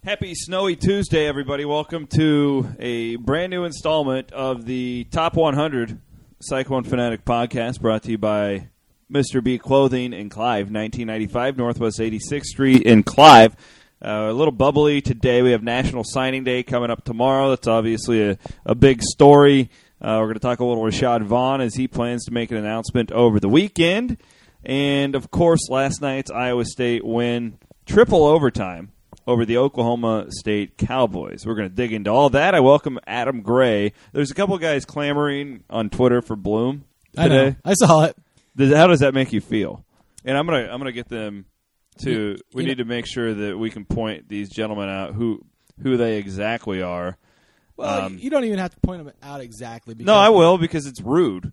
Happy Snowy Tuesday, everybody. Welcome to a brand new installment of the Top 100 Cyclone Fanatic podcast brought to you by Mr. B Clothing in Clive, 1995 Northwest 86th Street in Clive. A little bubbly today. We have National Signing Day coming up tomorrow. That's obviously a big story. We're going to talk a little Rashad Vaughn as he plans to make an announcement over the weekend. And, of course, last night's Iowa State win, triple overtime, over the Oklahoma State Cowboys. We're going to dig into all that. I welcome Adam Gray. There's a couple guys clamoring on Twitter for Bloom today. I know. I saw it. How does that make you feel? And I'm gonna get them to. We need to make sure that we can point these gentlemen out who they exactly are. Well, you don't even have to point them out exactly. No, I will because it's rude.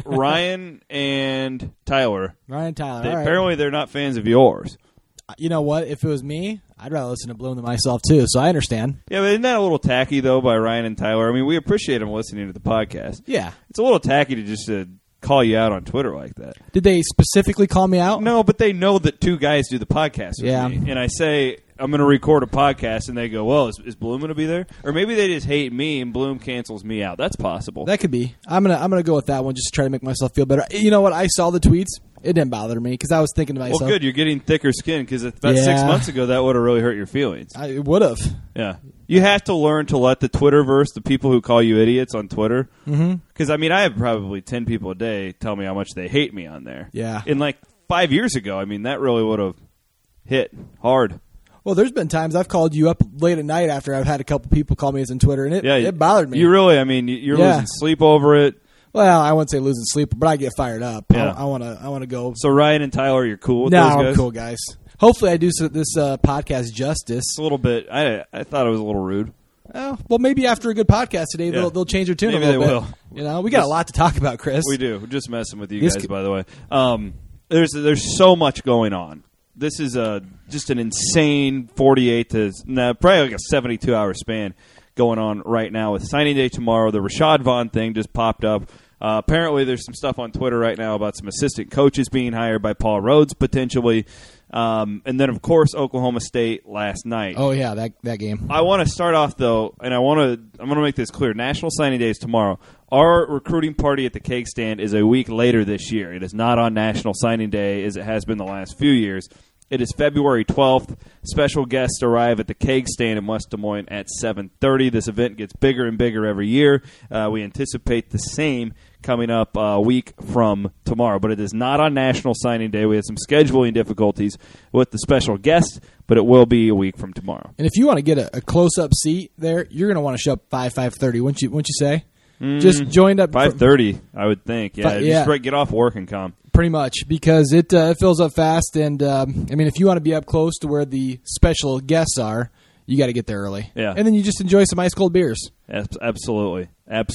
Ryan and Tyler. Ryan and Tyler. All right. Apparently, they're not fans of yours. You know what? If it was me, I'd rather listen to Bloom than myself, too, so I understand. Yeah, but isn't that a little tacky, though, by Ryan and Tyler? I mean, we appreciate them listening to the podcast. Yeah. It's a little tacky to just call you out on Twitter like that. Did they specifically call me out? No, but they know that two guys do the podcast with yeah. me. And I say, I'm going to record a podcast, and they go, well, is Bloom going to be there? Or maybe they just hate me, and Bloom cancels me out. That's possible. That could be. I'm gonna go with that one just to try to make myself feel better. You know what? I saw the tweets. It didn't bother me because I was thinking to myself. Well, good. You're getting thicker skin because about 6 months ago, that would have really hurt your feelings. It would have. Yeah. You have to learn to let the Twitterverse, the people who call you idiots on Twitter, because, I mean, I have probably 10 people a day tell me how much they hate me on there. Yeah. And, 5 years ago, I mean, that really would have hit hard. Well, there's been times I've called you up late at night after I've had a couple people call me as on Twitter, and it bothered me. You really, I mean, you're losing sleep over it. Well, I wouldn't say losing sleep, but I get fired up. Yeah. I want to go. So Ryan and Tyler, you're cool with those guys? No, I'm cool, guys. Hopefully I do this podcast justice. It's a little bit. I thought it was a little rude. Oh, well, maybe after a good podcast today, they'll change their tune a little bit. Maybe they will. We got a lot to talk about, Chris. We do. We're just messing with you guys, by the way. There's so much going on. This is just an insane 48 to probably like a 72-hour span going on right now with signing day tomorrow. The Rashad Vaughn thing just popped up. Apparently, there's some stuff on Twitter right now about some assistant coaches being hired by Paul Rhodes potentially, and then of course Oklahoma State last night. Oh yeah, that game. I want to start off though, and I'm going to make this clear. National Signing Day is tomorrow. Our recruiting party at the Cake Stand is a week later this year. It is not on National Signing Day as it has been the last few years. It is February 12th. Special guests arrive at the Keg Stand in West Des Moines at 7:30. This event gets bigger and bigger every year. We anticipate the same coming up a week from tomorrow. But it is not on National Signing Day. We had some scheduling difficulties with the special guests, but it will be a week from tomorrow. And if you want to get a close-up seat there, you're going to want to show up 5:30, wouldn't you say? Just joined up 5:30, I would think. Yeah, just get off work and come. Pretty much, because it fills up fast, and I mean, if you want to be up close to where the special guests are, you got to get there early. Yeah, and then you just enjoy some ice cold beers. Absolutely.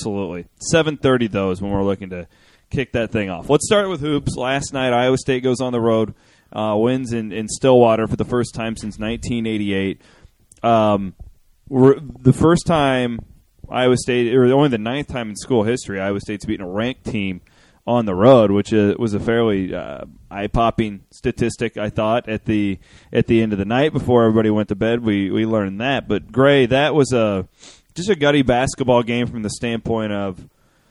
7:30 though is when we're looking to kick that thing off. Let's start with hoops. Last night, Iowa State goes on the road, wins in Stillwater for the first time since 1988. The first time Iowa State, or only the 9th time in school history, Iowa State's beaten a ranked team on the road, which was a fairly eye-popping statistic, I thought, at the end of the night before everybody went to bed. We learned that. But, Gray, that was just a gutty basketball game from the standpoint of,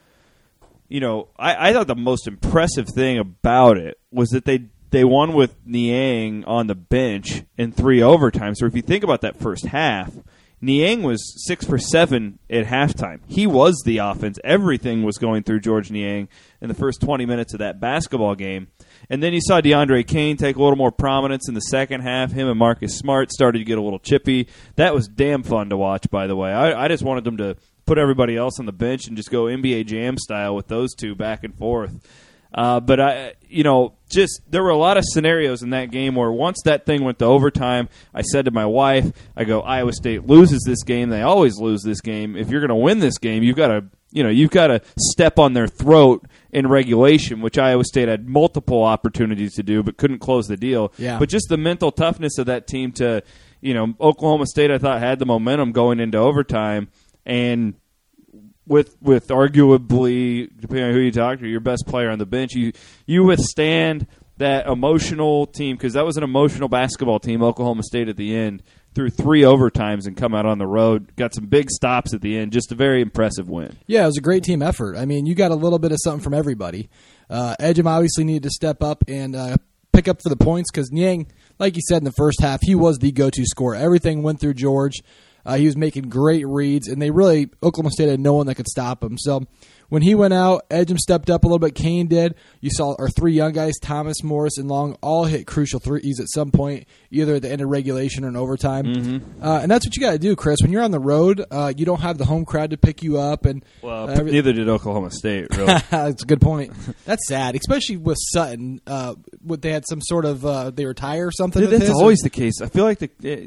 I thought the most impressive thing about it was that they won with Niang on the bench in 3 overtimes. So if you think about that first half, Niang was 6 for 7 at halftime. He was the offense. Everything was going through George Niang in the first 20 minutes of that basketball game. And then you saw DeAndre Kane take a little more prominence in the second half. Him and Marcus Smart started to get a little chippy. That was damn fun to watch, by the way. I just wanted them to put everybody else on the bench and just go NBA Jam style with those two back and forth. But there were a lot of scenarios in that game where once that thing went to overtime, I said to my wife, I go, Iowa State loses this game. They always lose this game. If you're going to win this game, you've got to step on their throat in regulation, which Iowa State had multiple opportunities to do, but couldn't close the deal. Yeah. But just the mental toughness of that team to, Oklahoma State, I thought, had the momentum going into overtime, and with arguably, depending on who you talk to, your best player on the bench, you withstand that emotional team, because that was an emotional basketball team, Oklahoma State at the end, through 3 overtimes and come out on the road. Got some big stops at the end. Just a very impressive win. Yeah, it was a great team effort. I mean, you got a little bit of something from everybody. Edgem obviously needed to step up and pick up for the points because Niang, like you said in the first half, he was the go-to scorer. Everything went through George. He was making great reads, and Oklahoma State had no one that could stop him. So when he went out, Edgem stepped up a little bit. Kane did. You saw our 3 young guys, Thomas, Morris, and Long, all hit crucial threes at some point, either at the end of regulation or in overtime. Mm-hmm. And that's what you got to do, Chris. When you're on the road, you don't have the home crowd to pick you up. And neither did Oklahoma State, really. That's a good point. That's sad, especially with Sutton. They had some sort of they retire or something. Dude, that's always the case. I feel like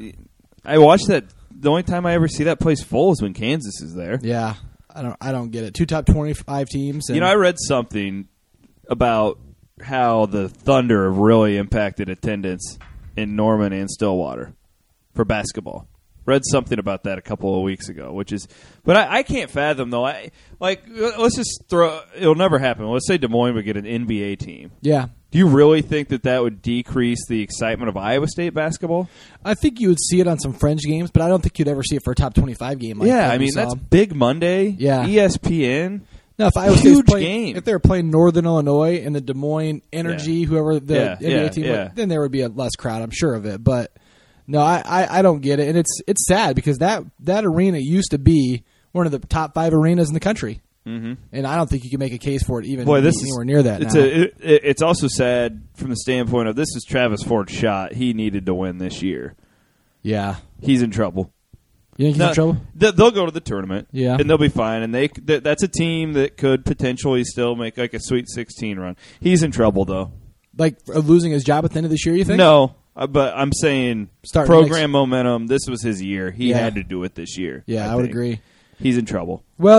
I watched that. The only time I ever see that place full is when Kansas is there. Yeah, I don't get it. 2 top 25 teams. And I read something about how the Thunder have really impacted attendance in Norman and Stillwater for basketball. Read something about that a couple of weeks ago, but I can't fathom though. Let's just it'll never happen. Let's say Des Moines would get an NBA team. Yeah. Do you really think that would decrease the excitement of Iowa State basketball? I think you would see it on some fringe games, but I don't think you'd ever see it for a top 25 game. That's Big Monday. Yeah. ESPN. No, if Iowa Huge State's game. If they were playing Northern Illinois and the Des Moines Energy, whoever the NBA team, then there would be a less crowd. I'm sure of it, but no, I don't get it, and it's sad because that arena used to be one of the top 5 arenas in the country. Mm-hmm. And I don't think you can make a case for it anywhere near that. It's also sad from the standpoint of this is Travis Ford's shot. He needed to win this year. Yeah. He's in trouble. You think he's in trouble? They'll go to the tournament, and they'll be fine. And that's a team that could potentially still make like a Sweet 16 run. He's in trouble, though. Like losing his job at the end of this year, you think? No, but I'm saying program momentum. This was his year. He had to do it this year. Yeah, I would agree. He's in trouble. Well,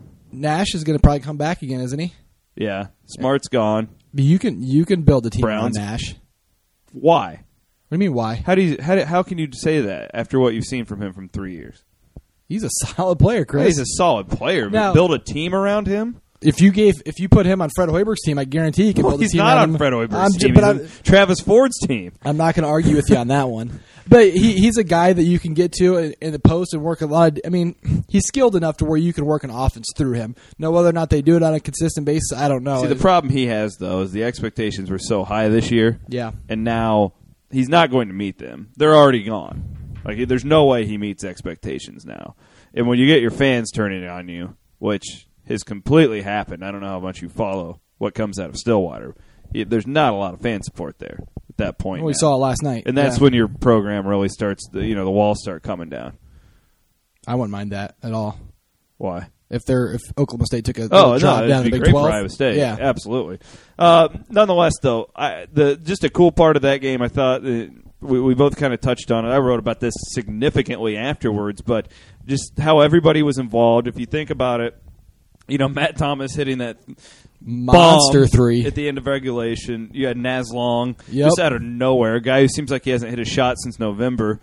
Nash is going to probably come back again, isn't he? Yeah, Smart's gone. But you can build a team around Nash. Why? What do you mean why? How can you say that after what you've seen from him from 3 years? He's a solid player, Chris. Yeah, he's a solid player. But build a team around him. If you put him on Fred Hoiberg's team, I guarantee he can build a team. He's not on Fred Hoiberg's team. He's on Travis Ford's team. I'm not going to argue with you on that one. But he's a guy that you can get to in the post and work a lot. He's skilled enough to where you can work an offense through him. Now, whether or not they do it on a consistent basis, I don't know. See, the problem he has, though, is the expectations were so high this year. Yeah. And now he's not going to meet them. They're already gone. There's no way he meets expectations now. And when you get your fans turning on you, which has completely happened, I don't know how much you follow what comes out of Stillwater. There's not a lot of fan support there at that point. Well, we saw it last night. And that's when your program really starts, the walls start coming down. I wouldn't mind that at all. Why? If Oklahoma State took a drop down to the Big 12. For Iowa State. Yeah, absolutely. Nonetheless, though, just a cool part of that game, I thought we both kind of touched on it. I wrote about this significantly afterwards, but just how everybody was involved. If you think about it, Matt Thomas hitting that monster three at the end of regulation. You had Naz Long just out of nowhere, a guy who seems like he hasn't hit a shot since November.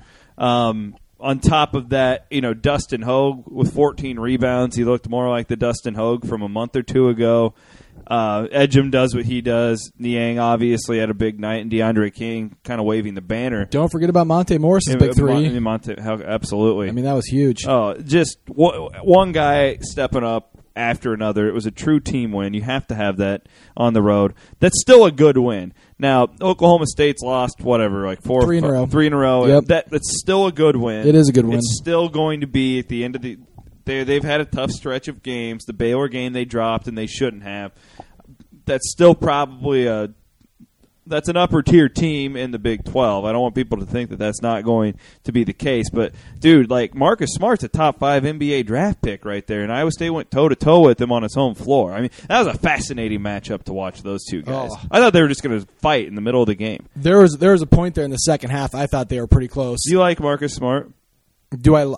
On top of that, Dustin Hogue with 14 rebounds. He looked more like the Dustin Hogue from a month or two ago. Edgem does what he does. Niang obviously had a big night, and DeAndre King kind of waving the banner. Don't forget about Monte Morris's big three. Absolutely. That was huge. Oh, just one guy stepping up after another. It was a true team win. You have to have that on the road. That's still a good win. Now, Oklahoma State's lost, 3 in a row. 3 in a row. Yep. That's still a good win. It is a good win. It's still going to be at the end of the they've had a tough stretch of games. The Baylor game they dropped and they shouldn't have. That's still probably that's an upper tier team in the Big 12. I don't want people to think that that's not going to be the case. But, dude, Marcus Smart's a top 5 NBA draft pick right there, and Iowa State went toe-to-toe with him on its home floor. That was a fascinating matchup to watch those two guys. Oh. I thought they were just going to fight in the middle of the game. There was a point there in the second half. I thought they were pretty close. Do you like Marcus Smart? Do I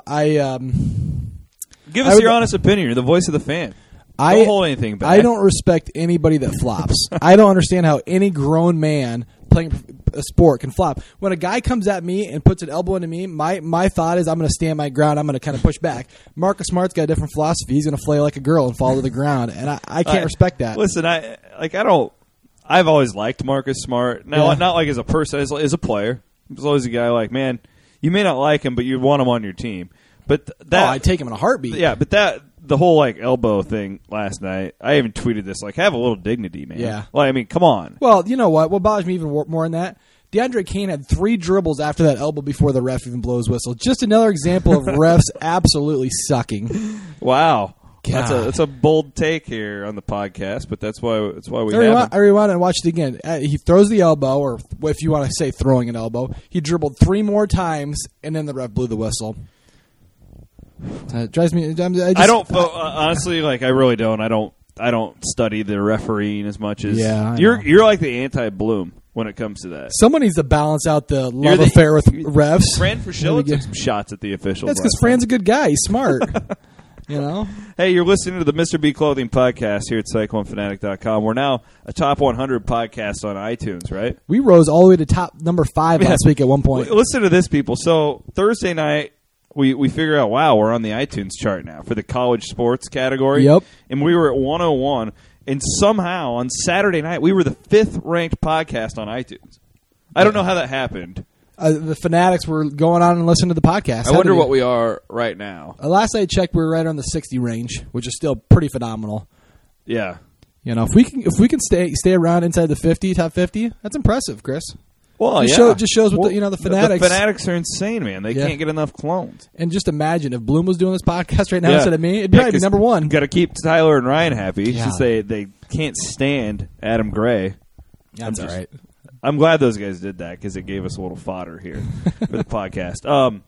Give us your honest opinion. You're the voice of the fan. Don't hold anything back. I don't respect anybody that flops. I don't understand how any grown man playing a sport can flop. When a guy comes at me and puts an elbow into me, my thought is I'm going to stand my ground. I'm going to kind of push back. Marcus Smart's got a different philosophy. He's going to flail like a girl and fall to the ground, and I can't respect that. Listen, I I've always liked Marcus Smart. Now, Yeah. not like as a person, as a player. He's always a guy like, man, you may not like him, but you want him on your team. But that, I'd take him in a heartbeat. yeah, but the whole like elbow thing last night. I even tweeted this, like, have a little dignity, man. Yeah. Like, I mean, come on. Well, you know what? What bothers me even more than that, DeAndre Kane had 3 dribbles after that elbow before the ref even blows whistle. Just another example of refs absolutely sucking. Wow. God. That's a bold take here on the podcast, but that's why we I have him. rewound and watched it again. He throws the elbow, or if you want to say throwing an elbow, he dribbled 3 more times, and then the ref blew the whistle. It drives me. I don't honestly, like, I really don't. I don't study the refereeing as much as Yeah, I you're. know. You're like the anti-Bloom when it comes to that. Someone needs to balance out the You're love the- affair with refs. Fran Fraschilla took some shots at the officials. That's because last Fran's night. a good guy. He's smart. You know? Hey, you're listening to the Mr. B Clothing Podcast here at CycloneFanatic.com. We're now a top 100 podcast on iTunes, right? We rose all the way to top number 5 last week at one point. Listen to this, people. So Thursday night, we figure out, wow, we're on the iTunes chart now for the college sports category. Yep. And we were at 101. And somehow on Saturday night, we were the 5th ranked podcast on iTunes. I don't know how that happened. The Fanatics were going on and listening to the podcast. I wonder what we are right now. Last I checked, we were right on the 60 range, which is still pretty phenomenal. Yeah. You know, if we can stay around inside the 50, top 50, that's impressive, Chris. Well, Just shows what the Fanatics. The Fanatics are insane, man. They can't get enough clones. And just imagine if Bloom was doing this podcast right now Yeah. instead of me, it'd probably be number 1. Got to keep Tyler and Ryan happy. It's Yeah. just they can't stand Adam Gray. That's all right. I'm glad those guys did that because it gave us a little fodder here for the podcast.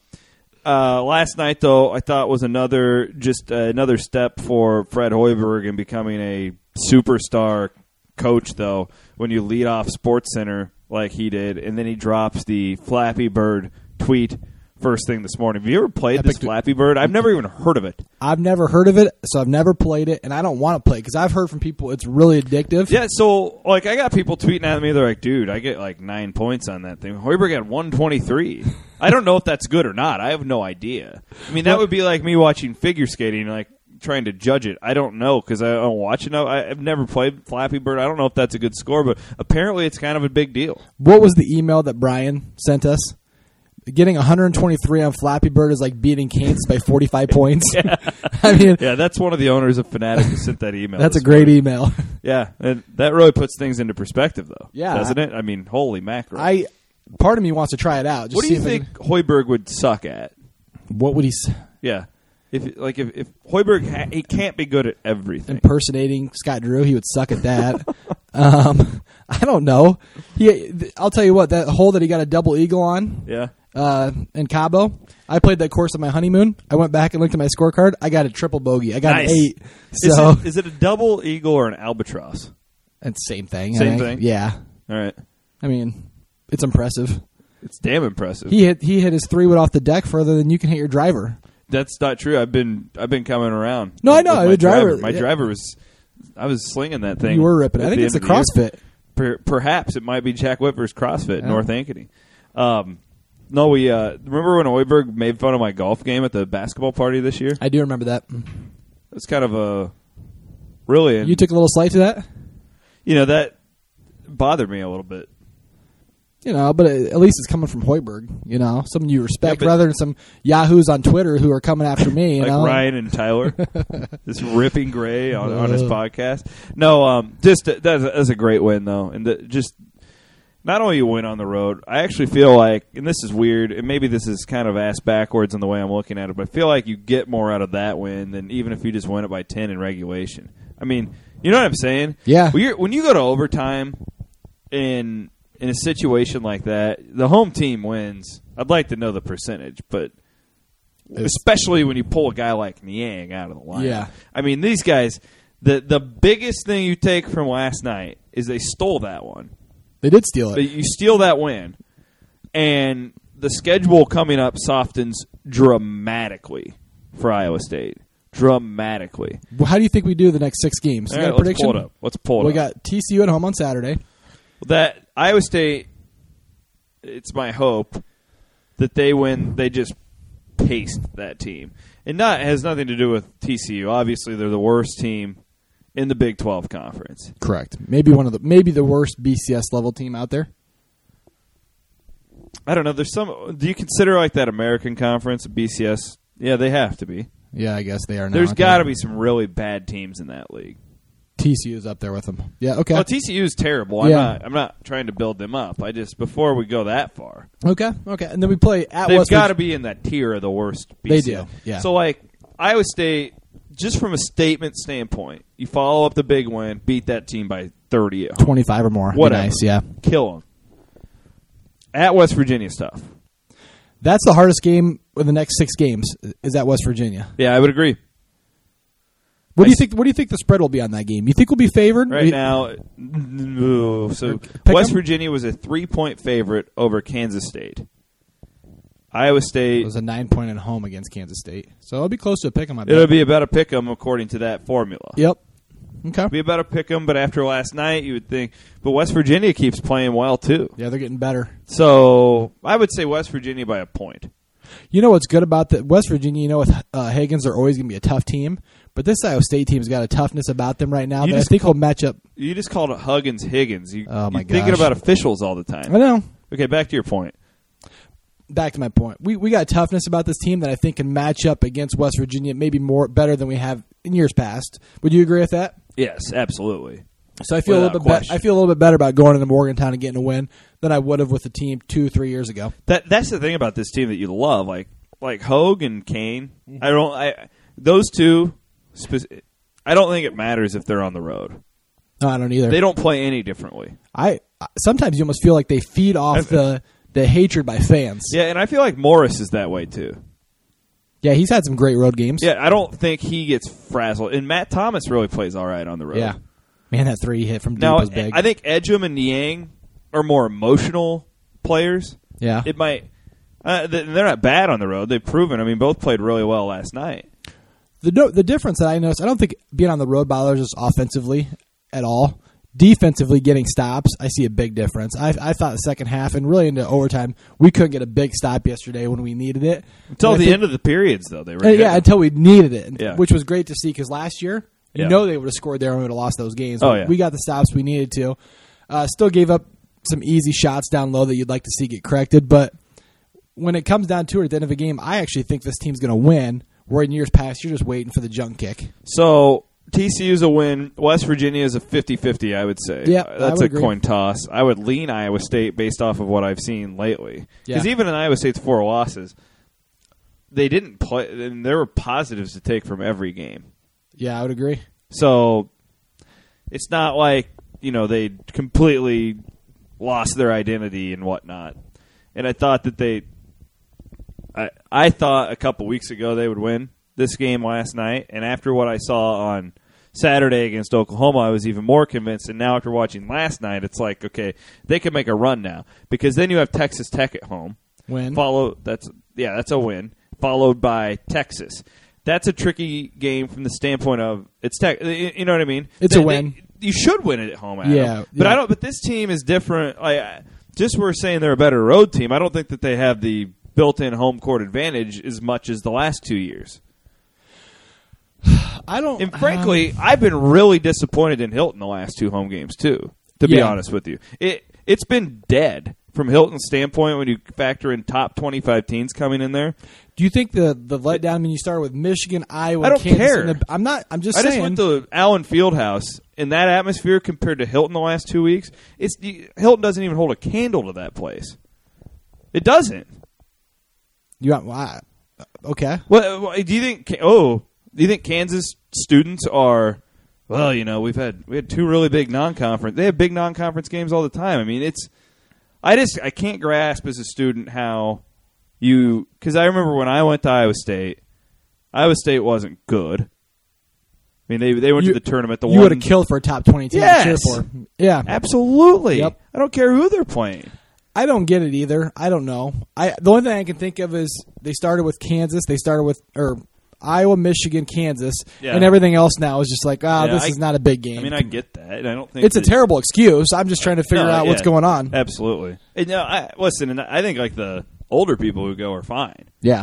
Last night, though, I thought was another step for Fred Hoiberg in becoming a superstar coach, though, when you lead off SportsCenter like he did, and then he drops the Flappy Bird tweet first thing this morning. Have you ever played this Flappy Bird? I've never even heard of it. I've never heard of it, so I've never played it, and I don't want to play it because I've heard from people it's really addictive. Yeah, so like I got people tweeting at me. They're like, "Dude, I get like 9 points on that thing." Hoiberg had 123. I don't know if that's good or not. I have no idea. I mean, that would be like me watching figure skating, like trying to judge it. I don't know because I don't watch it. I've never played Flappy Bird. I don't know if that's a good score, but apparently it's kind of a big deal. What was the email that Brian sent us? Getting 123 on Flappy Bird is like beating Kansas by 45 points. I mean, Yeah, that's one of the owners of Fanatic who sent that email. that's a this great morning. email. Yeah, and that really puts things into perspective, though. Yeah. Doesn't it? I mean, holy mackerel. Part of me wants to try it out. Just What do see you if I think Hoiberg would suck at? what would he Yeah. If Hoiberg, he can't be good at everything. impersonating Scott Drew? He would suck at that. I don't know. I'll tell you what. That hole that he got a double eagle on. Yeah. In Cabo, I played that course on my honeymoon. I went back and looked at my scorecard. I got a triple bogey. I got Nice. an 8. So Is it a double eagle or an albatross? it's same thing. Same I think. thing? Yeah. All right. I mean, it's impressive. It's damn impressive. He hit his 3-wood off the deck further than you can hit your driver. That's not true. I've been coming around. No, I know. with my The driver- My yeah. driver was. I was slinging that thing. You were ripping. at I think the it's a end of the year. CrossFit. Perhaps it might be Jack Whitver's CrossFit in Yeah. North Ankeny. No, we remember when Hoiberg made fun of my golf game at the basketball party this year? I do remember that. It's kind of a really. You took a little slight to that? That bothered me a little bit. But at least it's coming from Hoiberg, someone you respect, Yeah, but- rather than some yahoos on Twitter who are coming after me, Like know? Ryan and Tyler, this ripping Gray on his podcast. No, just that's a great win though, and just not only you win on the road. I actually feel like, and this is weird, and maybe this is kind of ass backwards in the way I'm looking at it, but I feel like you get more out of that win than even if you just win it by 10 in regulation. I mean, you know what I'm saying? Yeah. When you go to overtime in a situation like that, the home team wins. I'd like to know the percentage, but especially when you pull a guy like Niang out of the line. Yeah. I mean, these guys, the biggest thing you take from last night is they stole that one. They did steal it. You steal that win, and the schedule coming up softens dramatically for Iowa State. Dramatically. Well, how do you think we do the next 6 games? You All got right, a prediction? Let's pull it up. We got TCU at home on Saturday. That Iowa State, it's my hope that they win. They just paced that team, and it has nothing to do with TCU. Obviously, they're the worst team in the Big 12 Conference. Correct. Maybe the worst BCS level team out there. I don't know. Do you consider like that American Conference, BCS? Yeah, they have to be. Yeah, I guess they are now. There's got to be some really bad teams in that league. TCU's up there with them. Yeah, okay. Well, TCU is terrible. Yeah. I'm not trying to build them up. Before we go that far. Okay. And then we play at They've West got to be in that tier of the worst BCS. They do, yeah. So, like, Iowa State, just from a statement standpoint, you follow up the big win, beat that team by 30 at home. 25 or more. Whatever. Be nice, yeah. Kill them. At West Virginia stuff. That's the hardest game in the next 6 games is at West Virginia. Yeah, I would agree. What do you think? What do you think the spread will be on that game? You think we'll be favored Right now? So West Virginia was a 3-point favorite over Kansas State. Iowa State It was a 9-point at home against Kansas State, so it'll be close to a pick 'em. I bet. It'll be about a pick 'em according to that formula. Yep. Okay. It'll be about a pick 'em, but after last night, you would think. But West Virginia keeps playing well too. Yeah, they're getting better. So I would say West Virginia by a point. You know what's good about the West Virginia? You know, with Higgins, they're always going to be a tough team. But this Iowa State team's got a toughness about them right now that I think will match up. You just called it Higgins. Oh, my You're thinking gosh. about officials all the time. I know. Okay, back to your point. Back to my point. We got toughness about this team that I think can match up against West Virginia maybe better than we have in years past. Would you agree with that? Yes, absolutely. So I feel Without a little bit. I feel a little bit better about going into Morgantown and getting a win than I would have with the team 2-3 years ago. That's the thing about this team that you love, like Hogue and Kane. Those two. I don't think it matters if they're on the road. No, I don't either. They don't play any differently. Sometimes you almost feel like they feed off the hatred by fans. Yeah, and I feel like Morris is that way too. Yeah, he's had some great road games. Yeah, I don't think he gets frazzled. And Matt Thomas really plays all right on the road. Yeah. Man, that 3 hit from deep Now, was big. I think Edgem and Niang are more emotional players. Yeah. It might. They're not bad on the road. They've proven. I mean, both played really well last night. The difference that I noticed, I don't think being on the road bothers us offensively at all. Defensively, getting stops, I see a big difference. I thought the second half and really into overtime, we couldn't get a big stop yesterday when we needed it. Until the end of the periods, though. They were yeah, until we needed it, Yeah. which was great to see because last year, you know they would have scored there and we would have lost those games. Oh, yeah. We got the stops we needed to. Still gave up some easy shots down low that you'd like to see get corrected, but when it comes down to it at the end of a game, I actually think this team's going to win, where in years past, you're just waiting for the junk kick. So TCU's a win. West Virginia is a 50-50, I would say. Yeah, that's a agree. coin toss. I would lean Iowa State based off of what I've seen lately. Because Yeah. even in Iowa State's 4 losses, they didn't play, and there were positives to take from every game. Yeah, I would agree. So it's not like, they completely lost their identity and whatnot. And I thought that I thought a couple weeks ago they would win this game last night. And after what I saw on Saturday against Oklahoma, I was even more convinced. And now after watching last night, it's like, okay, they can make a run now. Because then you have Texas Tech at home. Win. That's a win. Followed by Texas. That's a tricky game from the standpoint of it's Tech. You know what I mean? It's a win. You should win it at home, Adam. Yeah, But yeah. I don't. But this team is different. Just we're saying they're a better road team. I don't think that they have the built-in home court advantage as much as the last 2 years. I don't. And frankly, I've been really disappointed in Hilton the last 2 home games too. To be Yeah. honest with you, it's been dead from Hilton's standpoint when you factor in top 25 teams coming in there. Do you think the letdown when you started with Michigan, Iowa, I don't Kansas, care. and I'm not. I'm just I saying. just went to Allen Fieldhouse in that atmosphere compared to Hilton the last 2 weeks. Hilton doesn't even hold a candle to that place. It doesn't. Okay. Well, do you think? Do you think Kansas students are? Well, we had 2 really big non-conference. They have big non-conference games all the time. I mean, I can't grasp as a student how you, because I remember when I went to Iowa State wasn't good. I mean, they went to the tournament. You would have killed for a top 20 team to cheer for. Yeah, absolutely. Yep. I don't care who they're playing. I don't get it either. I don't know. The only thing I can think of is they started with Kansas. They started with Iowa, Michigan, Kansas, Yeah. and everything else now is just like, this is not a big game. I mean, I get that. And I don't think it's a terrible excuse. I'm just trying to figure out what's going on. Absolutely. And, listen, and I think like the older people who go are fine. Yeah.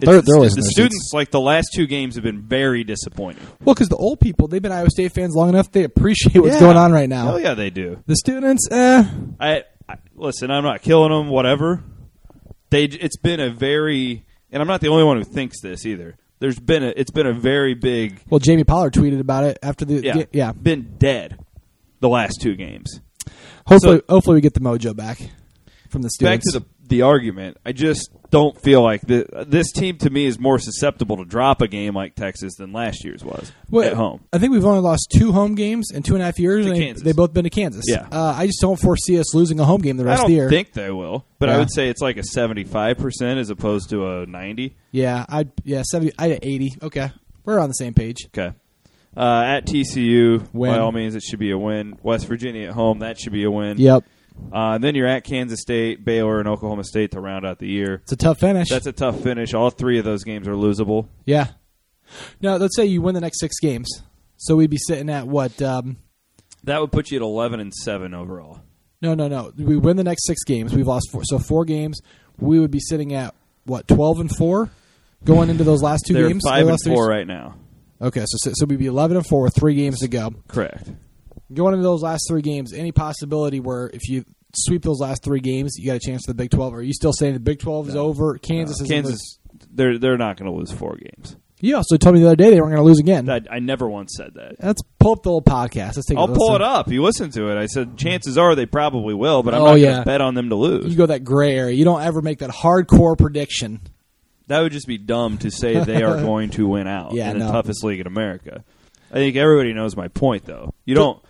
They're the always in their students, seats. like the last two games have been very disappointing. Well, because the old people, they've been Iowa State fans long enough, they appreciate what's going on right now. Oh yeah, they do. The students, I listen. I'm not killing them. Whatever. It's been a very, and I'm not the only one who thinks this either. It's been a very big. Well, Jamie Pollard tweeted about it after the been dead the last two games. Hopefully we get the mojo back from the students. Back to the argument, I just don't feel like this team to me is more susceptible to drop a game like Texas than last year's was at home. I think we've only lost 2 home games in 2.5 years. And they've both been to Kansas. Yeah. I just don't foresee us losing a home game the rest of the year. I don't think they will, but I would say it's like a 75% as opposed to a 90. Yeah, 70. I 80. Okay, we're on the same page. Okay. At TCU, win. By all means, it should be a win. West Virginia at home, that should be a win. Yep. Then you're at Kansas State, Baylor, and Oklahoma State to round out the year. It's a tough finish. That's a tough finish. All 3 of those games are losable. Yeah. Now, let's say you win the next 6 games. So we'd be sitting at what? That would put you at 11-7 overall. No. We win the next 6 games. We've lost 4. So 4 games. We would be sitting at, what, 12-4 going into those last 2 games? They're 5-4 right now. Okay, so we'd be 11-4 with 3 games to go. Correct. Going into those last 3 games, any possibility where if you sweep those last 3 games, you got a chance for the Big 12? Or are you still saying the Big 12 is over? Kansas is they're not going to lose 4 games. You also told me the other day they weren't going to lose again. I never once said that. Let's pull up the old podcast. Let's take I'll pull it up. You listen to it. I said chances are they probably will, but I'm not going to bet on them to lose. You go that gray area. You don't ever make that hardcore prediction. That would just be dumb to say they are going to win out in the toughest league in America. I think everybody knows my point, though. You don't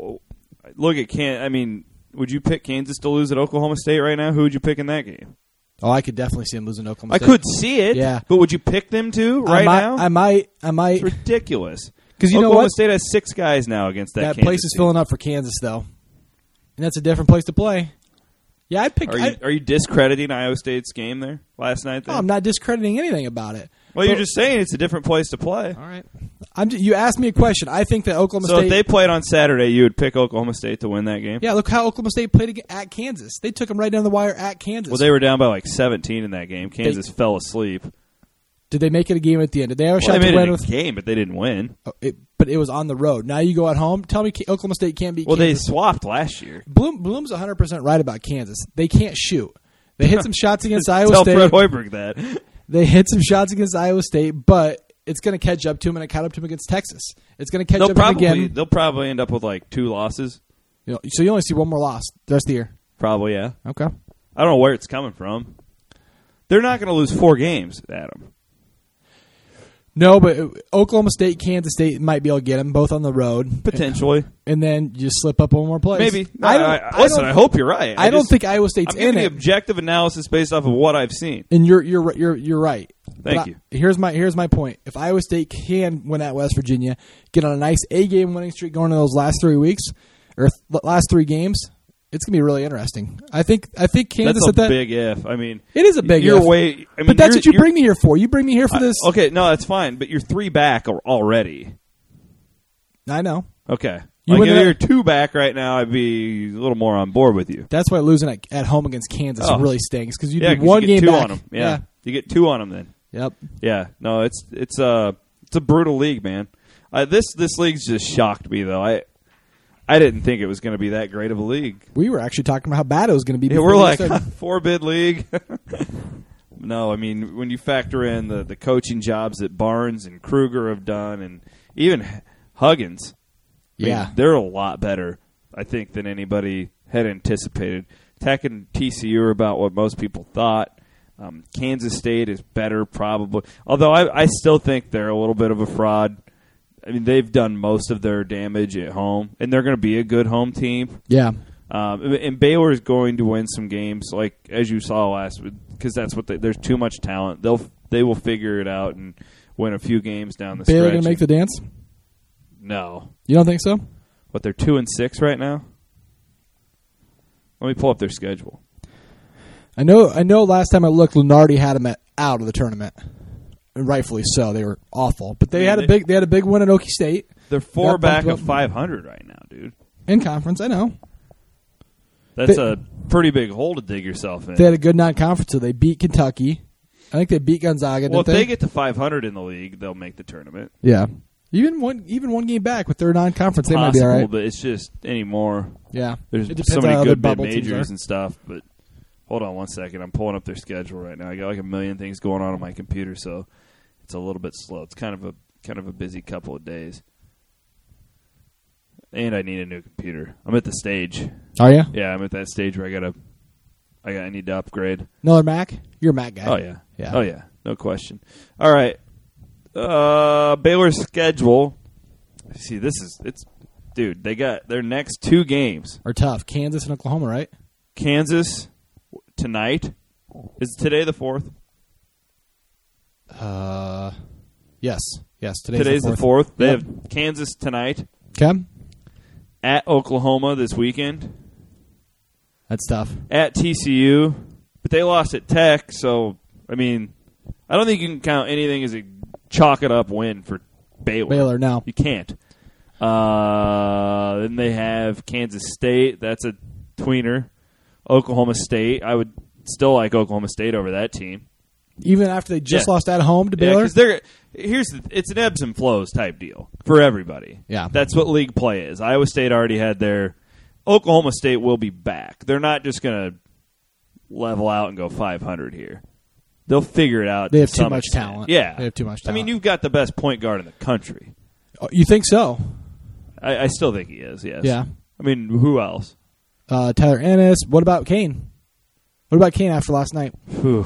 look at I mean, would you pick Kansas to lose at Oklahoma State right now? Who would you pick in that game? Oh, I could definitely see them losing to Oklahoma State. I could see it, but would you pick them to now? I might. It's ridiculous. Because Oklahoma State has 6 guys now against that Kansas place is team. filling up for Kansas, though. And that's a different place to play. Yeah, I'd pick. Are you discrediting Iowa State's game there last night? No, I'm not discrediting anything about it. Well, you're just saying it's a different place to play. All right. You asked me a question. I think that Oklahoma State... So if they played on Saturday, you would pick Oklahoma State to win that game? Yeah, look how Oklahoma State played at Kansas. They took them right down the wire at Kansas. Well, they were down by like 17 in that game. Kansas fell asleep. Did they make it a game at the end? Did they have a shot to win? They made it a game, but they didn't win. But it was on the road. Now you go at home. Tell me Oklahoma State can't beat Kansas. Well, they swapped last year. Bloom's 100% right about Kansas. They can't shoot. They hit some shots against Iowa State. Tell Fred Hoiberg that. They hit some shots against Iowa State, but it's going to catch up to them, and it caught up to them against Texas. It's going to catch up to them again. They'll probably end up with like 2 losses. So you only see one more loss the rest of the year? Probably, yeah. Okay. I don't know where it's coming from. They're not going to lose 4 games, Adam. No, but Oklahoma State, Kansas State might be able to get them both on the road. Potentially. And then you just slip up one more place. Maybe. I hope you're right. I don't think Iowa State's in it. The objective analysis based off of what I've seen. And you're right. Thank you. Here's my point. If Iowa State can win at West Virginia, get on a nice 8-game winning streak going into those last 3 weeks or last 3 games, it's gonna be really interesting. I think Kansas. That's a big if. I mean, it is a big if. But that's what you bring me here for. You bring me here for this. Okay, no, that's fine. But you're 3 back already. I know. Okay. If you're 2 back right now, I'd be a little more on board with you. That's why losing at home against Kansas really stinks because you do 1 game 2 back on them. Yeah, you get 2 on them then. Yep. Yeah. No, it's a brutal league, man. This league's just shocked me though. I didn't think it was going to be that great of a league. We were actually talking about how bad it was going to be. Yeah, we're like 4-bid league. No, I mean when you factor in the coaching jobs that Barnes and Kruger have done, and even Huggins. I mean, they're a lot better, I think, than anybody had anticipated. Tech and TCU are about what most people thought. Kansas State is better, probably. Although I still think they're a little bit of a fraud. I mean, they've done most of their damage at home, and they're going to be a good home team. Yeah. And Baylor is going to win some games, like as you saw last week, because that's what there's too much talent. They will figure it out and win a few games down the stretch. Baylor going to make the dance? No. You don't think so? But they're 2-6 right now. Let me pull up their schedule. I know. Last time I looked, Lunardi had them out of the tournament, and rightfully so. They were awful, but they had a big win at Okie State. They're 4 back of 500 right now, dude. In conference, I know. That's a pretty big hole to dig yourself in. They had a good non-conference, so they beat Kentucky. I think they beat Gonzaga. Well, if didn't they get to 500 in the league, they'll make the tournament. Yeah. Even one game back with their non-conference, they might be all right. But it's just anymore. Yeah. There's It depends so on many how good their mid bubble teams majors are. and stuff. But hold on one second. I'm pulling up their schedule right now. I got like a million things going on my computer, so it's a little bit slow. It's kind of a busy couple of days. And I need a new computer. I'm at the stage. Are you? Yeah, I'm at that stage where I need to upgrade. Another Mac? You're a Mac guy. Oh yeah. Yeah. Oh yeah. No question. All right. Baylor's schedule. See, dude, they got their next 2 games. Are tough. Kansas and Oklahoma, right? Kansas tonight. Is today the 4th? Yes. Yes, Today's the 4th. They have Kansas tonight. Okay. At Oklahoma this weekend. That's tough. At TCU. But they lost at Tech, so, I mean, I don't think you can count anything as a chalk-it-up win for Baylor. No. You can't. Then they have Kansas State. That's a tweener. Oklahoma State. I would still like Oklahoma State over that team. Even after they just Yeah. lost at home to Baylor? It's an ebbs and flows type deal for everybody. Yeah. That's what league play is. Iowa State already had their Oklahoma State will be back. They're not just going to level out and go 500 here. They'll figure it out. They to have too some much extent. talent. Yeah. They have too much I talent. mean, you've got the best point guard in the country. Oh, you think so? I still think he is, yes. Yeah. I mean, who else? Tyler Ennis. What about Kane? What about Kane after last night? Whew.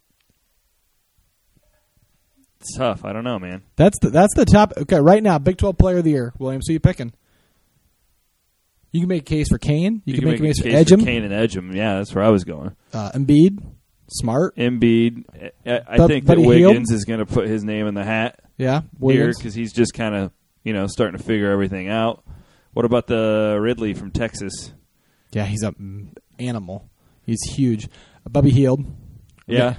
It's tough. I don't know, man. That's the top. Okay, right now, Big 12 Player of the Year. Williams, who you picking? You can make a case for Kane. You can make a case for Edgem. Kane and Edgem. Yeah, that's where I was going. Embiid. Smart. Embiid. I think that Buddy Wiggins Hield? is going to put his name in the hat Yeah. here Williams. because he's just kind of, starting to figure everything out. What about the Ridley from Texas? Yeah, he's an animal. He's huge. Bubby Hield. Yeah.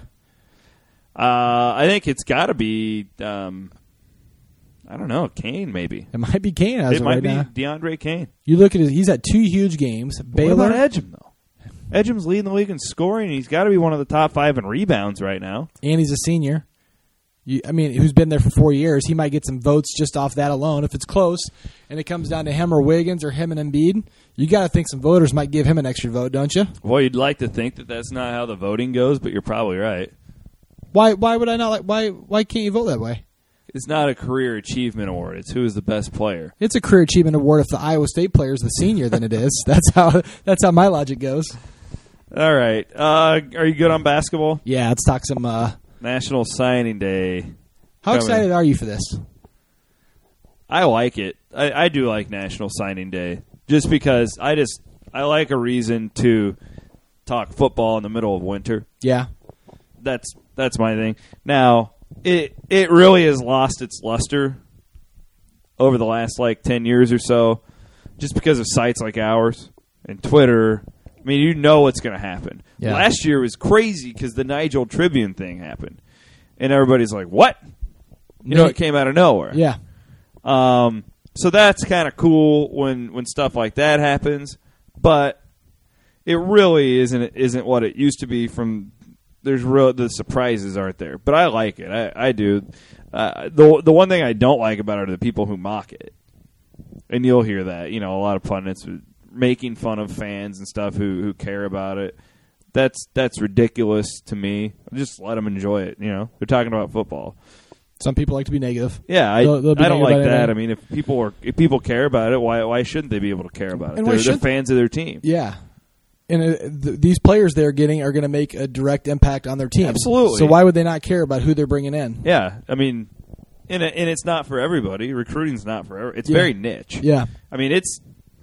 I think it's got to be, I don't know, Kane maybe. It might be Kane. As It of might right be now. DeAndre Kane. You look at it. He's had 2 huge games. Baylor. What about Edgem, though? Edgem's leading the league in scoring, and he's got to be one of the top 5 in rebounds right now. And he's a senior. Who's been there for 4 years. He might get some votes just off that alone. If it's close and it comes down to him or Wiggins or him and Embiid, you got to think some voters might give him an extra vote, don't you? Well, you'd like to think that that's not how the voting goes, but you're probably right. Why would I not like? Why can't you vote that way? It's not a career achievement award. It's who is the best player. It's a career achievement award if the Iowa State player is the senior than it is. That's how my logic goes. All right. Are you good on basketball? Yeah, let's talk some. National Signing Day. How excited are you for this? I like it. I do like National Signing Day just because I like a reason to talk football in the middle of winter. Yeah. That's my thing. Now, it really has lost its luster over the last 10 years or so just because of sites like ours and Twitter. I mean, you know what's going to happen. Yeah. Last year was crazy because the Nigel Tribune thing happened. And everybody's like, what? It came out of nowhere. Yeah. So that's kind of cool when stuff like that happens. But it really isn't what it used to be from... the surprises aren't there. But I like it. I do. The one thing I don't like about it are the people who mock it. And you'll hear that. A lot of pundits making fun of fans and stuff who care about it. That's ridiculous to me. Just let them enjoy it. They're talking about football. Some people like to be negative. Yeah, I They'll be don't negative like about that. anything. I mean, if people care about it, why shouldn't they be able to care about it? And why They're shouldn't- fans of their team. Yeah. And these players they're getting are going to make a direct impact on their team. Absolutely. So why would they not care about who they're bringing in? Yeah, I mean, and it's not for everybody. Recruiting's not for everybody. It's Yeah. very niche. Yeah. I mean, it's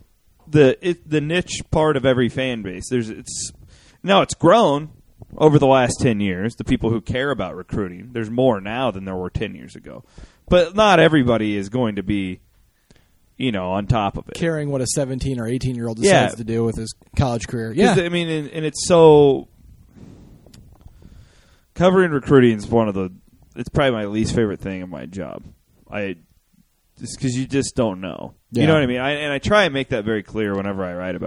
the niche part of every fan base. It's grown over the last 10 years. The people who care about recruiting, there's more now than there were 10 years ago. But not everybody is going to be, on top of it. Caring what a 17 or 18-year-old decides to do with his college career. Yeah. I mean, and it's so covering recruiting is it's probably my least favorite thing in my job. Just because you just don't know. Yeah. You know what I mean? I try and make that very clear whenever I write about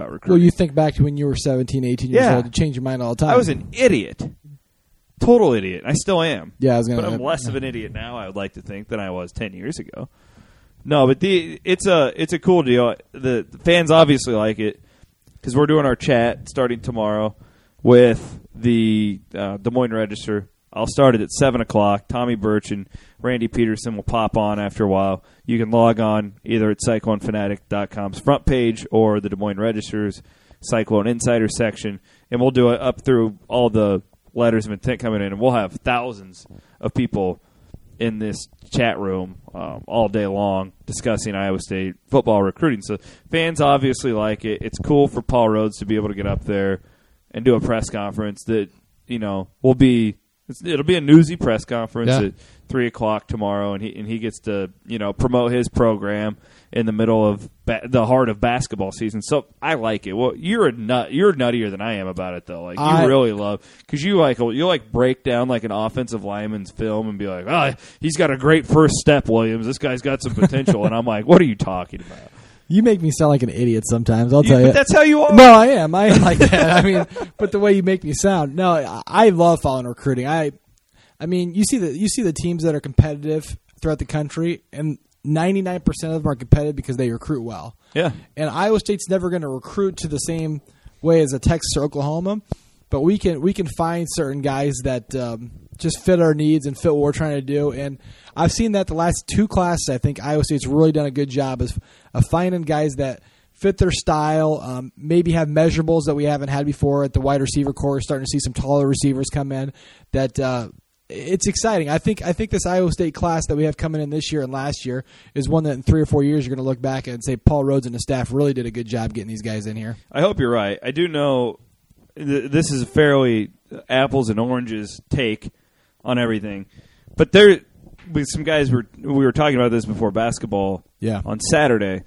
Well, you, recruiting. think back to when you were 17, 18 years old. You change your mind all the time. I was an idiot. I mean, I was an idiot. I mean, I mean, it's so covering recruiting is one of the. It's probably my least favorite thing in my job. Total idiot. I still am. Yeah, I was gonna. But I'm less of an idiot now, I would like to think, than I was 10 years ago. No, but it's a cool deal. The fans obviously like it because we're doing our chat starting tomorrow with the Des Moines Register. I'll start it at 7 o'clock. Tommy Birch and Randy Peterson will pop on after a while. You can log on either at CycloneFanatic.com's front page or the Des Moines Register's Cyclone Insider section, and we'll do it up through all the letters of intent coming in, and we'll have thousands of people in this chat room all day long discussing Iowa State football recruiting. So fans obviously like it. It's cool for Paul Rhoads to be able to get up there and do a press conference that, will be it'll be a newsy press conference at 3 o'clock tomorrow, and he gets to promote his program in the middle of the heart of basketball season. So I like it. Well, you're nuttier than I am about it though. Like you really love because you'll break down like an offensive lineman's film and be like, he's got a great first step, Williams. This guy's got some potential, and I'm like, what are you talking about? You make me sound like an idiot sometimes. I'll tell you. But that's how you are. No, I am. I am like that. But the way you make me sound. No, I love following recruiting. I mean, you see the teams that are competitive throughout the country, and 99% of them are competitive because they recruit well. Yeah. And Iowa State's never going to recruit to the same way as a Texas or Oklahoma, but we can find certain guys that just fit our needs and fit what we're trying to do. And I've seen that the last two classes. I think Iowa State's really done a good job of finding guys that fit their style, maybe have measurables that we haven't had before at the wide receiver core. We're starting to see some taller receivers come in. That it's exciting. I think this Iowa State class that we have coming in this year and last year is one that in 3 or 4 years you're going to look back and say Paul Rhoads and the staff really did a good job getting these guys in here. I hope you're right. I do know this is a fairly apples and oranges take on everything, but there with some guys we were talking about this before basketball on Saturday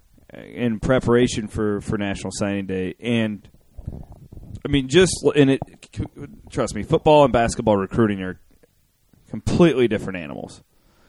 in preparation for National Signing Day, and I mean trust me, football and basketball recruiting are completely different animals.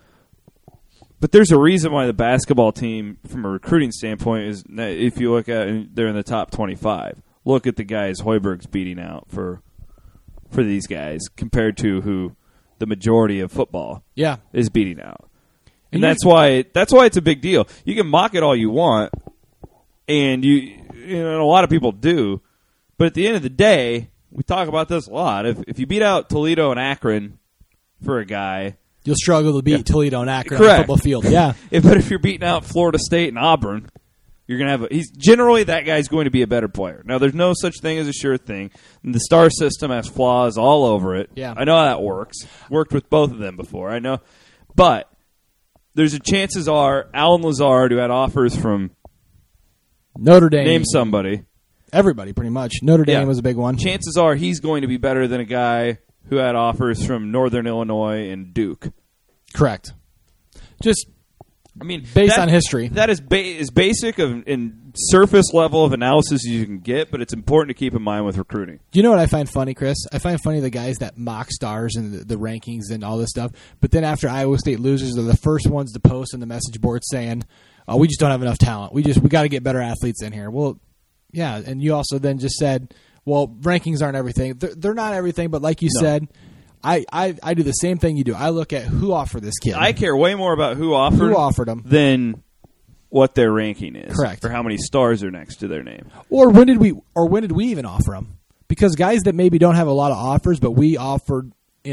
But there's a reason why the basketball team, from a recruiting standpoint, is if you look at it, they're in the top 25. Look at the guys Hoiberg's beating out for these guys compared to who the majority of football is beating out. And that's why it's a big deal. You can mock it all you want, and a lot of people do. But at the end of the day, we talk about this a lot. If you beat out Toledo and Akron for a guy, you'll struggle to beat Toledo and Akron Correct. on the football field. Yeah. But if you're beating out Florida State and Auburn, you're going to have he's generally that guy's going to be a better player. Now, there's no such thing as a sure thing. And the star system has flaws all over it. Yeah. I know how that works. Worked with both of them before. I know. But there's a chances are Alan Lazard, who had offers from Notre Dame. Name somebody. Everybody, pretty much. Notre Dame was a big one. Chances are he's going to be better than a guy who had offers from Northern Illinois and Duke. Correct. Just, based on history. That is basic in surface level of analysis you can get, but it's important to keep in mind with recruiting. Do you know what I find funny, Chris? I find funny the guys that mock stars and the rankings and all this stuff, but then after Iowa State loses, they're the first ones to post in the message board saying, we just don't have enough talent. We got to get better athletes in here. Well, yeah, and you also then just said, well, rankings aren't everything. They're not everything, but like you said, I do the same thing you do. I look at who offered this kid. I care way more about who offered them than what their ranking is. Correct. Or how many stars are next to their name. Or when did we even offer them? Because guys that maybe don't have a lot of offers, but we offered,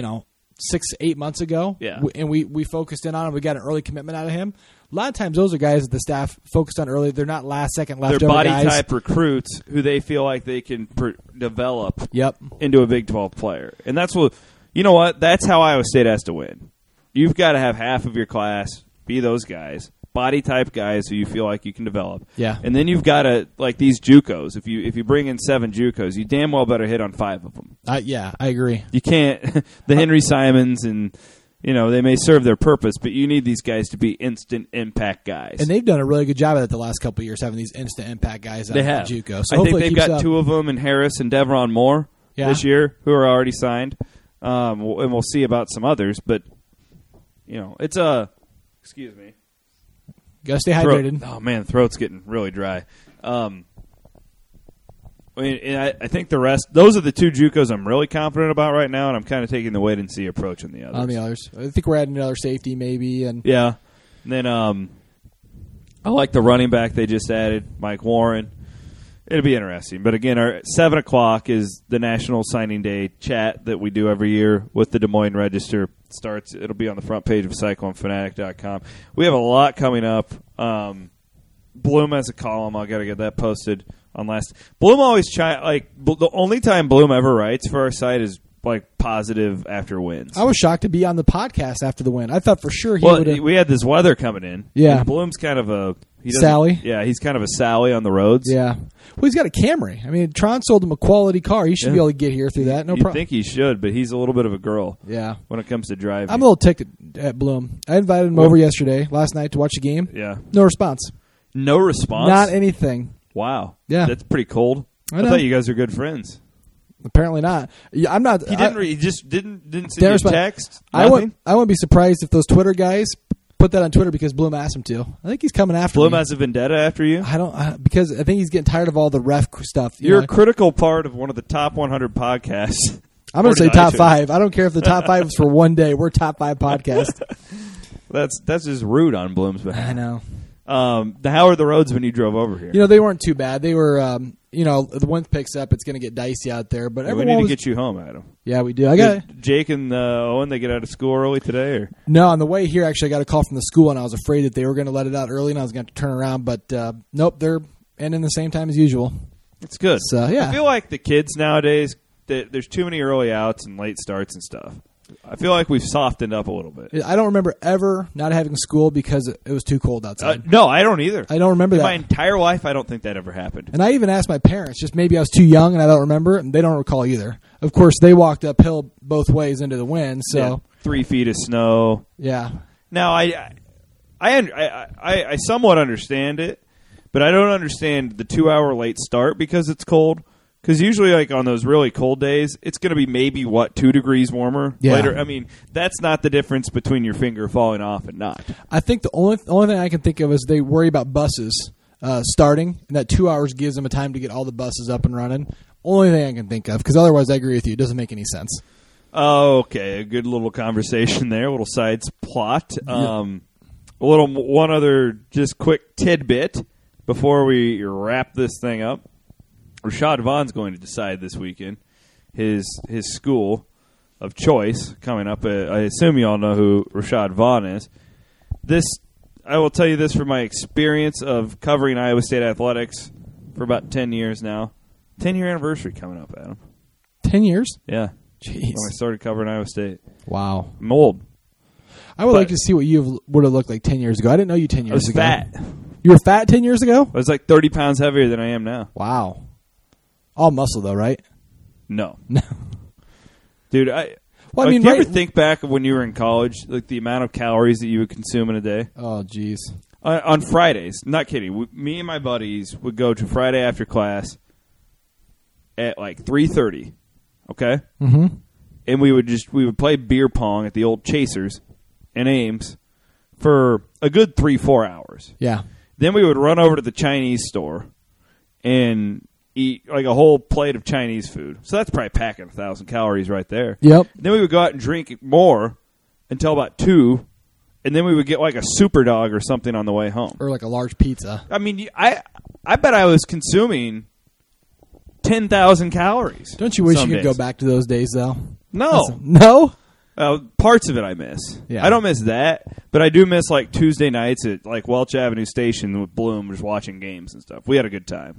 6-8 months ago, and we focused in on him. We got an early commitment out of him. A lot of times those are guys that the staff focused on early. They're not last-second leftover guys. They're body-type recruits who they feel like they can develop into a Big 12 player. And that's what – you know what? That's how Iowa State has to win. You've got to have half of your class be those guys, body-type guys who you feel like you can develop. Yeah. And then you've got to – like these JUCOs. If you bring in 7 JUCOs, you damn well better hit on 5 of them. Yeah, I agree. You can't – the Henry Simons and – they may serve their purpose, but you need these guys to be instant impact guys. And they've done a really good job at it the last couple of years, having these instant impact guys out of JUCO. So I think they've got 2 of them in Harris and Devron Moore this year who are already signed. And we'll see about some others. But, it's a – excuse me. Got to stay hydrated. Oh, man, throat's getting really dry. I mean, and I think the rest, those are the two JUCOs I'm really confident about right now, and I'm kind of taking the wait and see approach on the others. On the others. I think we're adding another safety maybe. And Yeah. And then I like the running back they just added, Mike Warren. It'll be interesting. But again, our 7 o'clock is the National Signing Day chat that we do every year with the Des Moines Register. It'll be on the front page of CycloneFanatic.com. We have a lot coming up. Bloom has a column. I got to get that posted on last. Bloom always the only time Bloom ever writes for our site is like positive after wins. I was shocked to be on the podcast after the win. I thought for sure he would have. We had this weather coming in. Yeah. And Bloom's kind of a Sally. Yeah, he's kind of a Sally on the roads. Yeah. Well, he's got a Camry. I mean, Tron sold him a quality car. He should be able to get here through that. No You'd problem. think he should, but he's a little bit of a girl. Yeah. When it comes to driving. I'm a little ticked at Bloom. I invited him over last night to watch the game. Yeah. No response. No response? Not anything. Wow. Yeah. That's pretty cold. I know. thought you guys were good friends. Apparently not. Yeah, I'm not. He didn't. He just didn't send you a text. I Nothing? wouldn't be surprised if those Twitter guys put that on Twitter because Bloom asked him to. I think he's coming after Bloom me. has a vendetta after you. Because I think he's getting tired of all the ref stuff. You're a critical part of one of the top 100 podcasts. I'm going to say According to top iTunes. 5. I don't care if the top 5 is for one day. We're top 5 podcast. That's just rude on Bloom's behalf. I know. How are the roads when you drove over here? They weren't too bad. They were, the wind picks up. It's going to get dicey out there. But we everyone need was, to get you home, Adam. Yeah, we do. I got Jake and Owen. They get out of school early today, or no. On the way here, actually, I got a call from the school, and I was afraid that they were going to let it out early, and I was going to turn around. But nope, they're ending the same time as usual. it's good. So yeah, I feel like the kids nowadays, there's too many early outs and late starts and stuff. I feel like we've softened up a little bit. I don't remember ever not having school because it was too cold outside. No, I don't either. I don't remember In that. my entire life, I don't think that ever happened. And I even asked my parents, just maybe I was too young and I don't remember, and they don't recall either. Of course, they walked uphill both ways into the wind, so Yeah, 3 feet of snow. yeah. Now, I somewhat understand it, but I don't understand the 2-hour late start because it's cold. Because usually, like on those really cold days, it's going to be maybe 2 degrees warmer later. I mean, that's not the difference between your finger falling off and not. I think the only thing I can think of is they worry about buses starting, and that 2 hours gives them a time to get all the buses up and running. Only thing I can think of, because otherwise I agree with you. It doesn't make any sense. Okay, a good little conversation there, a little side plot. One other just quick tidbit before we wrap this thing up. Rashad Vaughn's going to decide this weekend his school of choice coming up. I assume you all know who Rashad Vaughn is. I will tell you this from my experience of covering Iowa State athletics for about 10 years now. 10-year anniversary coming up, Adam. 10 years? Yeah. Jeez. When I started covering Iowa State. Wow. I'm old. I would like to see what you would have looked like 10 years ago. I didn't know you 10 I years was ago. fat. You were fat 10 years ago? I was like 30 pounds heavier than I am now. Wow. All muscle, though, right? No. No. Dude, Well, I like, mean, do you right- ever think back of when you were in college, like the amount of calories that you would consume in a day? Oh, jeez. On Fridays, not kidding. Me and my buddies would go to Friday after class at like 3:30. Okay, Mm-hmm. and we would play beer pong at the old Chasers in Ames for a good 3-4 hours. Yeah. Then we would run over to the Chinese store and eat like a whole plate of Chinese food. So that's probably packing 1,000 calories right there. Yep. Then we would go out and drink more until about 2, and then we would get like a super dog or something on the way home. Or like a large pizza. I mean, I bet I was consuming 10,000 calories. Don't you wish some you could days. go back to those days, though? No. No? Parts of it I miss. Yeah. I don't miss that, but I do miss like Tuesday nights at like Welch Avenue Station with Bloom just watching games and stuff. We had a good time.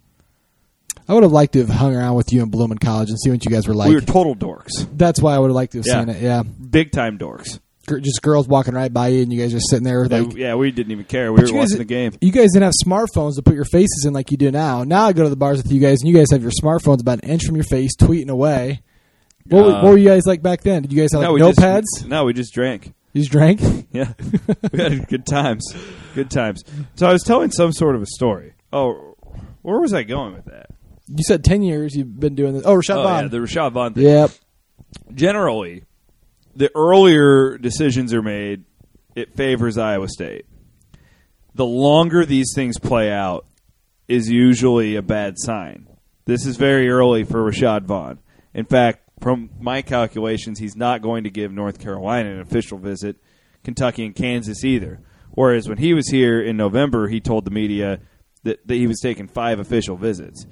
I would have liked to have hung around with you in Bloom in college and see what you guys were like. We were total dorks. That's why I would have liked to have Yeah. seen it, yeah. Big time dorks. Just girls walking right by you and you guys just sitting there like... Yeah, we didn't even care. We But were you guys- watching the game. You guys didn't have smartphones to put your faces in like you do now. Now I go to the bars with you guys, and you guys have your smartphones about an inch from your face, tweeting away. What were you guys like back then? Did you guys have like, notepads? We just drank. You just drank? Yeah. We had good times. Good times. So I was telling some sort of a story. Oh, where was I going with that? You said 10 years you've been doing this. Oh, Rashad Vaughn. Yeah, the Rashad Vaughn thing. Yep. Generally, the earlier decisions are made, it favors Iowa State. The longer these things play out is usually a bad sign. This is very early for Rashad Vaughn. In fact, from my calculations, he's not going to give North Carolina an official visit, Kentucky and Kansas either. Whereas when he was here in November, he told the media that he was taking 5 official visits.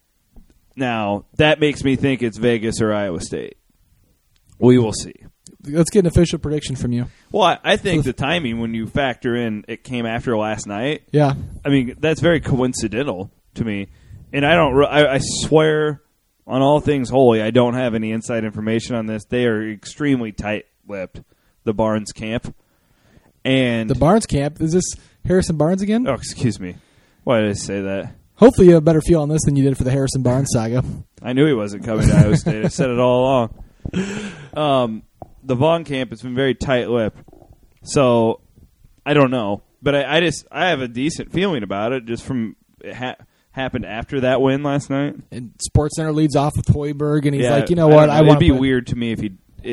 Now, that makes me think it's Vegas or Iowa State. We will see. Let's get an official prediction from you. Well, I think the timing, when you factor in it came after last night, Yeah. I mean, that's very coincidental to me. And I swear on all things holy, I don't have any inside information on this. They are extremely tight-lipped, the Barnes camp. And The Barnes camp, is this Harrison Barnes again? oh, excuse me. Why did I say that? Hopefully you have a better feel on this than you did for the Harrison Barnes saga. I knew he wasn't coming to Iowa State. I said it all along. The Vaughn camp has been very tight-lipped. So, I don't know. But I have a decent feeling about it just from it happened after that win last night. And SportsCenter leads off with Hoiberg, and he's Yeah, like, you know what? I want It'd to be weird to me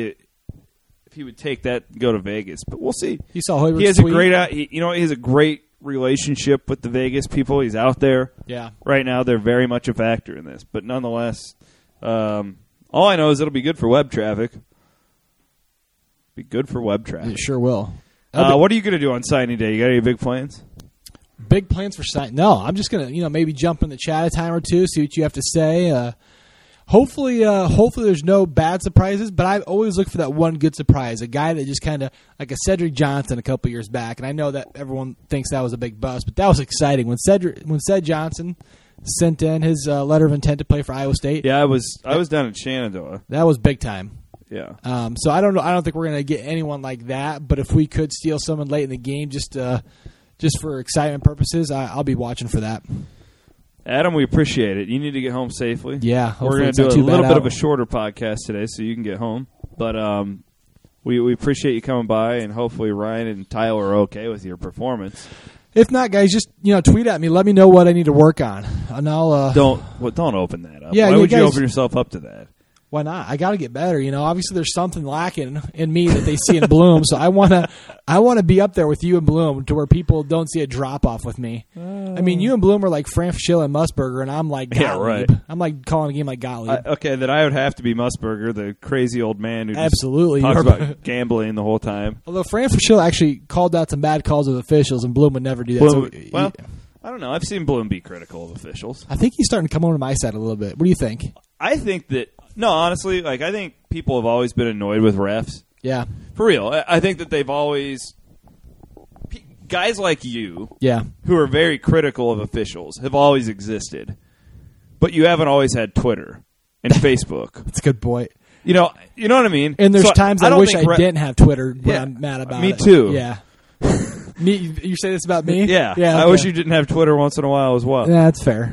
if he would take that and go to Vegas. But we'll see. You saw Hoiberg's He has tweet? he has a great relationship with the Vegas people. He's out there. Yeah. Right now, they're very much a factor in this. But nonetheless, all I know is it'll be good for web traffic. Be good for web traffic. It sure will. What are you going to do on signing day? You got any big plans? Big plans for sign? No, I'm just gonna maybe jump in the chat a time or two, see what you have to say. Hopefully there's no bad surprises, but I always look for that one good surprise, a guy that just kind of like a Cedric Johnson a couple years back, and I know that everyone thinks that was a big bust, but that was exciting when Ced Johnson sent in his letter of intent to play for Iowa State. Yeah, I was down in Shenandoah. That was big time. Yeah. So I don't know. I don't think we're gonna get anyone like that, but if we could steal someone late in the game, just for excitement purposes, I'll be watching for that. Adam, we appreciate it. You need to get home safely. Yeah, we're going to do a little bit of a shorter podcast today so you can get home. But we appreciate you coming by, and hopefully Ryan and Tyler are okay with your performance. If not, guys, just tweet at me. Let me know what I need to work on, and I'll don't open that up. Yeah, why would guys, you open yourself up to that? Why not? I got to get better. Obviously there's something lacking in me that they see in Bloom. So I want to be up there with you and Bloom to where people don't see a drop off with me. I mean, you and Bloom are like Fran Fischel and Musburger, and I'm like Gottlieb. Yeah, right. I'm like calling a game like Gottlieb. Okay, then I would have to be Musburger, the crazy old man who absolutely just talks about gambling the whole time. Although Fran Fischel actually called out some bad calls of officials, and Bloom would never do that. Well, I don't know. I've seen Bloom be critical of officials. I think he's starting to come over to my side a little bit. What do you think? I think that honestly, I think people have always been annoyed with refs. Yeah, for real. I think that they've always guys like you, who are very critical of officials, have always existed, but you haven't always had Twitter and Facebook. That's a good point. You know what I mean. And there's times I wish I didn't have Twitter when I'm mad about it. Me too. Yeah. You say this about me? Yeah. Okay. I wish you didn't have Twitter once in a while as well. Yeah, that's fair.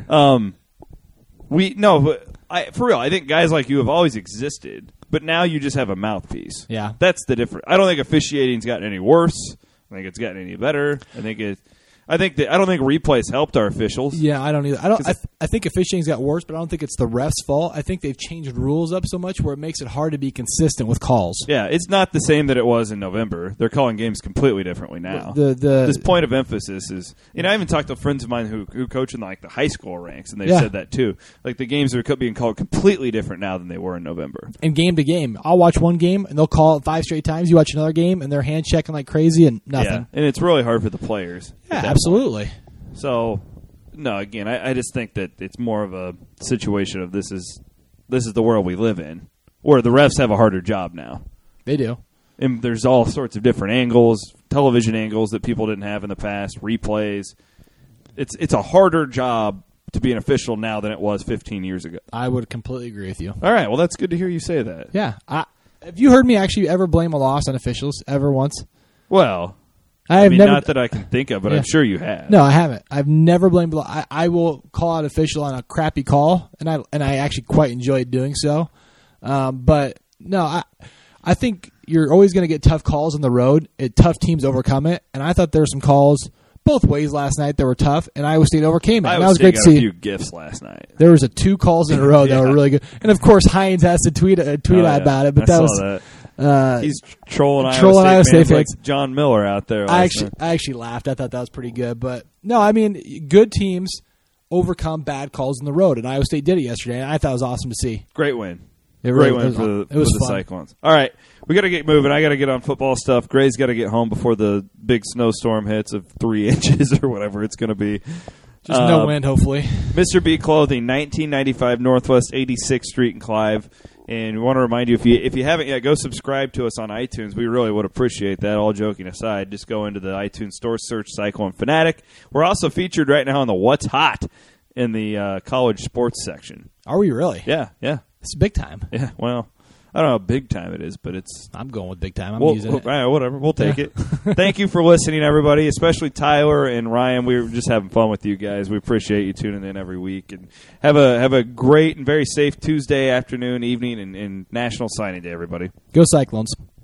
For real, I think guys like you have always existed, but now you just have a mouthpiece. Yeah. That's the difference. I don't think officiating's gotten any worse. I think it's gotten any better. I don't think replays helped our officials. Yeah, I don't either. I think officiating's got worse, but I don't think it's the refs' fault. I think they've changed rules up so much where it makes it hard to be consistent with calls. Yeah, it's not the same that it was in November. They're calling games completely differently now. This point of emphasis is, I even talked to friends of mine who coach in the high school ranks, and they said that too. Like the games are being called completely different now than they were in November. And game to game, I'll watch one game and they'll call it 5 straight times. You watch another game and they're hand checking like crazy and nothing. Yeah, and it's really hard for the players. Yeah, absolutely. So, no, again, I just think that it's more of a situation of this is the world we live in, where the refs have a harder job now. They do. And there's all sorts of different angles, television angles that people didn't have in the past, replays. It's a harder job to be an official now than it was 15 years ago. I would completely agree with you. All right, well, that's good to hear you say that. Yeah. Have you heard me actually ever blame a loss on officials ever once? Well, never, not that I can think of, but I'm sure you have. No, I haven't. I've never blamed. I will call out official on a crappy call, and I actually quite enjoyed doing so. But no, I think you're always going to get tough calls on the road. Tough teams overcome it, and I thought there were some calls both ways last night that were tough, and Iowa State overcame it. And that was great to see. A few gifts last night. There was 2 calls in a row that were really good, and of course Hines has to tweet about it. But he's trolling Iowa State fans like John Miller out there. I actually laughed. I thought that was pretty good. But no, I mean, good teams overcome bad calls in the road, and Iowa State did it yesterday, and I thought it was awesome to see. Great win. Great win for the Cyclones. All right, we got to get moving. I got to get on football stuff. Gray's got to get home before the big snowstorm hits of 3 inches or whatever it's going to be. Just no wind, hopefully. Mr. B Clothing, 1995 Northwest 86th Street in Clive. And we want to remind you, if you haven't yet, go subscribe to us on iTunes. We really would appreciate that. All joking aside, just go into the iTunes store, search Cyclone Fanatic. We're also featured right now on the What's Hot in the college sports section. Are we really? Yeah. It's big time. Yeah, well, I don't know how big time it is, but it's... I'm going with big time. I'm using it. Whatever, we'll take it. Thank you for listening, everybody, especially Tyler and Ryan. We were just having fun with you guys. We appreciate you tuning in every week. And have a great and very safe Tuesday afternoon, evening, and National Signing Day, everybody. Go Cyclones.